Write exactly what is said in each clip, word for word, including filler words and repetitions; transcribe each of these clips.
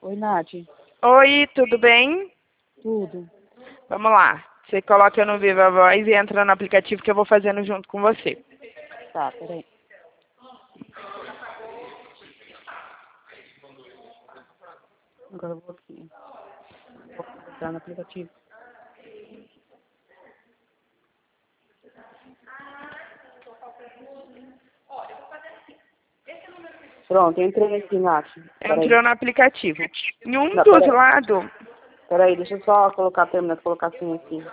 Oi, Nath. Oi, tudo bem? Tudo. Vamos lá. Você coloca no Viva Voz e entra no aplicativo que eu vou fazendo junto com você. Tá, peraí. Agora eu vou aqui. Vou entrar no aplicativo. Pronto, entrei aqui, Nath. Peraí. Entrou no aplicativo. Em um Não, dos peraí. lados... Peraí, deixa eu só colocar, terminar de colocar assim aqui.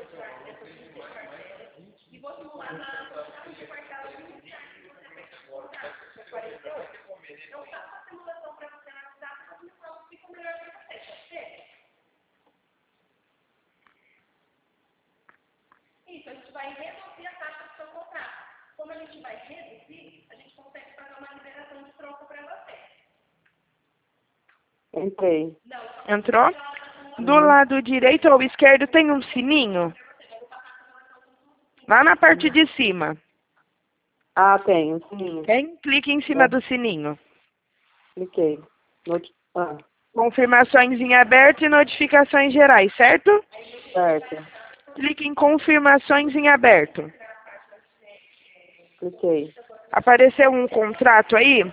Isso, a gente vai reduzir a taxa do seu contrato. Como a gente vai reduzir, a gente consegue fazer uma liberação de troco para você. Entrei. Entrou? Do lado direito ou esquerdo tem um sininho? Lá na parte de cima. Ah, tem, sim. Tem? Clique em cima do sininho. Cliquei. Noti... Ah, Confirmações em aberto e notificações gerais, certo? certo. Clique em confirmações em aberto. Cliquei. Apareceu um contrato aí?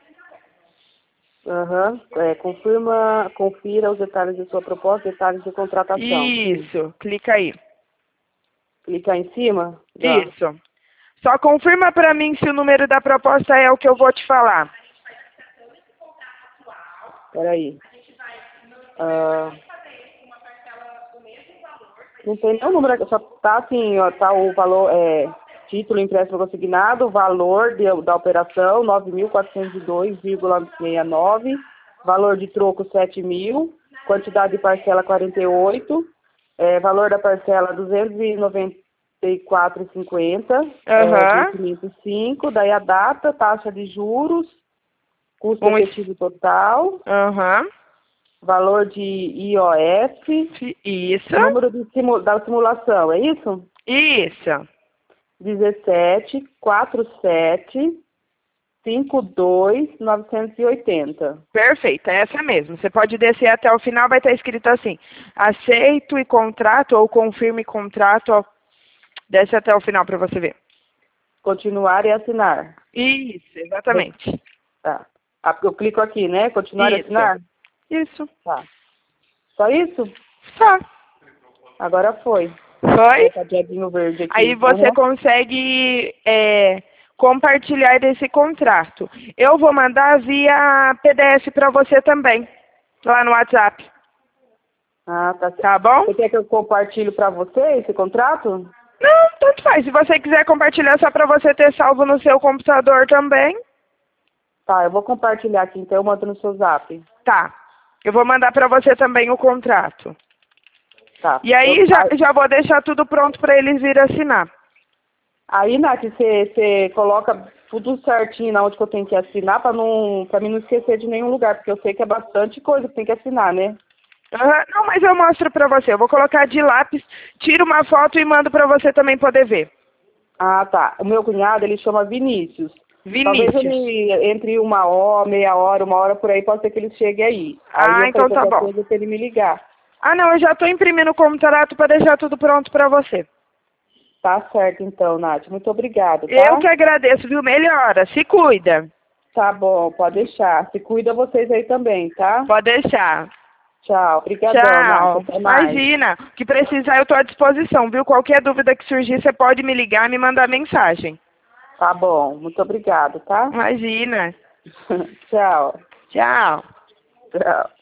Aham. É, confirma, confira os detalhes de sua proposta, detalhes de contratação. Isso. Clica aí. Clicar em cima? Já. Isso. Só confirma para mim se o número da proposta é o que eu vou te falar. Peraí. Ah, não tem nenhum número aqui, só tá assim, ó, tá o valor, é, título empréstimo consignado, valor de, da operação nove mil quatrocentos e dois vírgula sessenta e nove, valor de troco sete mil, quantidade de parcela quarenta e oito, é, valor da parcela duzentos e noventa e quatro reais e cinquenta centavos, Aham. é, quinhentos e cinco, daí a data, taxa de juros, custo Um es- efetivo total, Aham. valor de I O F, Isso. número de simu- da simulação, é isso? Isso. dezessete, quarenta e sete, cinquenta e dois, novecentos e oitenta. Perfeito, é essa mesmo. Você pode descer até o final, vai estar escrito assim: aceito e contrato ou confirme contrato. Ó. Desce até o final para você ver. Continuar e assinar. Isso, exatamente. Tá. Ah, eu clico aqui, né? Continuar e Isso. assinar? Isso. Tá. Só isso? Só. Agora foi. Foi? Colocar diabinho verde aqui. Aí você Uhum. consegue é, compartilhar desse contrato. Eu vou mandar via P D F para você também, lá no WhatsApp. Ah, tá. Tá bom? Você quer que eu compartilhe para você esse contrato? Não, tanto faz. Se você quiser compartilhar só para você ter salvo no seu computador também, Tá, eu vou compartilhar aqui, então eu mando no seu zap. tá. Eu vou mandar para você também o contrato. Tá. E aí Eu- já, já vou deixar tudo pronto para eles virem assinar. Aí, Nath, você, você coloca tudo certinho na onde que eu tenho que assinar para não, para mim não esquecer de nenhum lugar, porque eu sei que é bastante coisa que tem que assinar, né? Aham, não, mas eu mostro para você. Eu vou colocar de lápis, tiro uma foto e mando para você também poder ver. Ah, tá. O meu cunhado, ele chama Vinícius. Talvez Vinícius. ele, entre uma hora, meia hora, uma hora por aí, pode ser que ele chegue aí. Aí Ah, eu então falei tá qualquer bom. coisa pra ele me ligar. Ah, não, eu já estou imprimindo o contrato para deixar tudo pronto para você. Tá certo, então, Nath. Muito obrigada, tá? Eu que agradeço, viu? Melhora, se cuida. Tá bom, pode deixar. Se cuida vocês aí também, tá? Pode deixar. Tchau. Obrigadão, Nath. Tchau. Até mais. Imagina, o que precisar eu estou à disposição, viu? Qualquer dúvida que surgir, você pode me ligar, me mandar mensagem. Tá bom. Muito obrigado, tá? Imagina. Tchau. Tchau. Tchau.